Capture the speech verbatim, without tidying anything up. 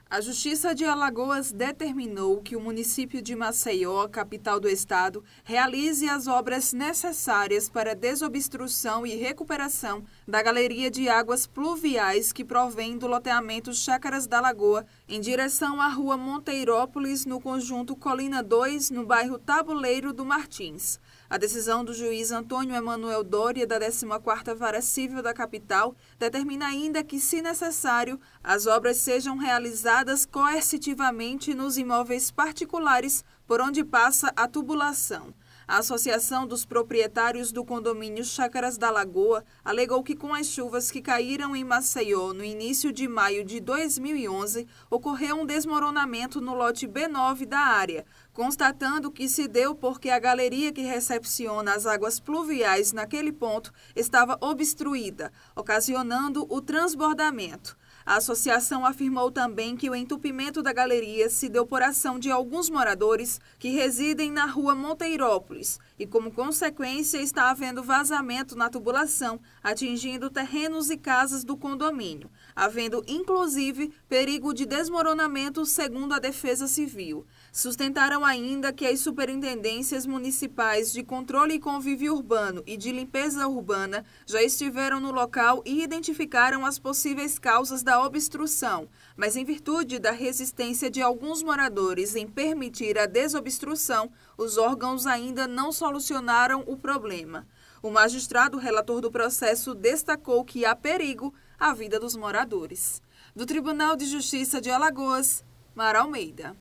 A Justiça de Alagoas determinou que o município de Maceió, capital do estado, realize as obras necessárias para a desobstrução e recuperação da galeria de águas pluviais que provém do loteamento Chácaras da Lagoa, em direção à rua Monteirópolis, no conjunto Colina dois, no bairro Tabuleiro do Martins. A decisão do juiz Antônio Emanuel Doria, da décima quarta Vara Civil da capital, determina ainda que, se necessário, as obras sejam realizadas coercitivamente nos imóveis particulares por onde passa a tubulação. A Associação dos Proprietários do Condomínio Chácaras da Lagoa alegou que, com as chuvas que caíram em Maceió no início de maio de dois mil e onze, ocorreu um desmoronamento no lote B nove da área, constatando que se deu porque a galeria que recepciona as águas pluviais naquele ponto estava obstruída, ocasionando o transbordamento. A associação afirmou também que o entupimento da galeria se deu por ação de alguns moradores que residem na rua Monteirópolis e, como consequência, está havendo vazamento na tubulação, atingindo terrenos e casas do condomínio, havendo, inclusive, perigo de desmoronamento, segundo a Defesa Civil. Sustentaram ainda que as superintendências municipais de Controle e Convívio Urbano e de Limpeza Urbana já estiveram no local e identificaram as possíveis causas da obstrução, mas em virtude da resistência de alguns moradores em permitir a desobstrução, os órgãos ainda não solucionaram o problema. O magistrado relator do processo destacou que há perigo à vida dos moradores. Do Tribunal de Justiça de Alagoas, Mara Almeida.